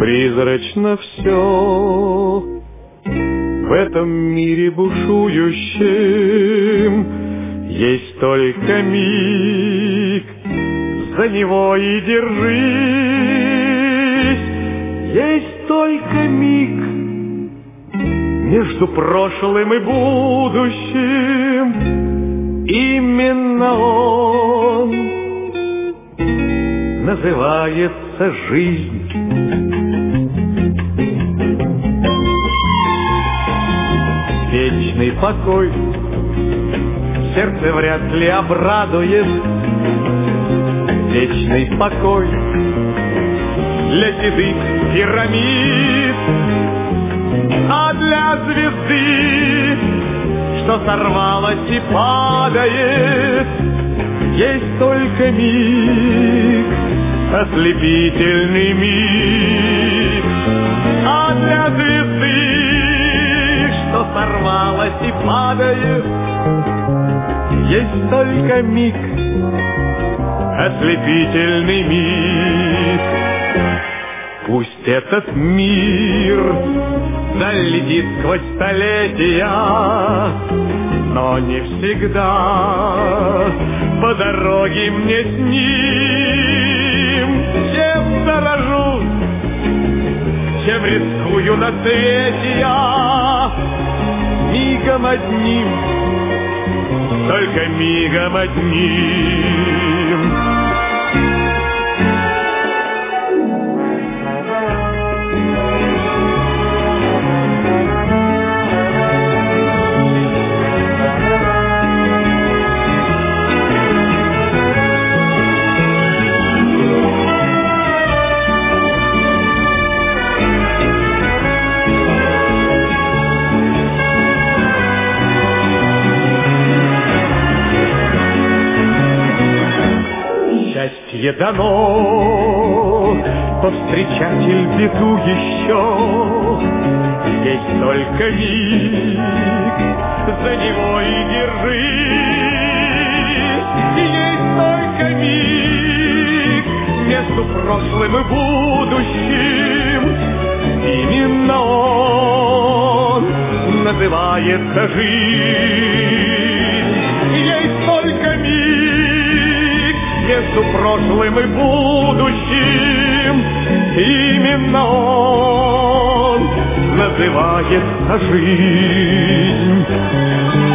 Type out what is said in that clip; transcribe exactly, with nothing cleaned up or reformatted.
Призрачно все в этом мире бушующем, есть только миг, за него и держись. Есть только миг между прошлым и будущим, именно он называется жизнь. Вечный покой сердце вряд ли обрадует, вечный покой для седых пирамид, а для звезды, что сорвалась и падает, есть только миг, ослепительный миг, а для звезды, что сорвалась и падает, есть только миг, ослепительный миг. Пусть этот мир залетит сквозь столетия, но не всегда по дороге мне с ним. Чем дорожу, чем рискую на свете я, мигом одним, только мигом одним. Счастье дано, повстречать беду еще, есть только миг, за него и держись. Есть только миг между прошлым и будущим, именно он называется жизнь. Есть только миг между прошлым и будущим, именно он называется жизнь.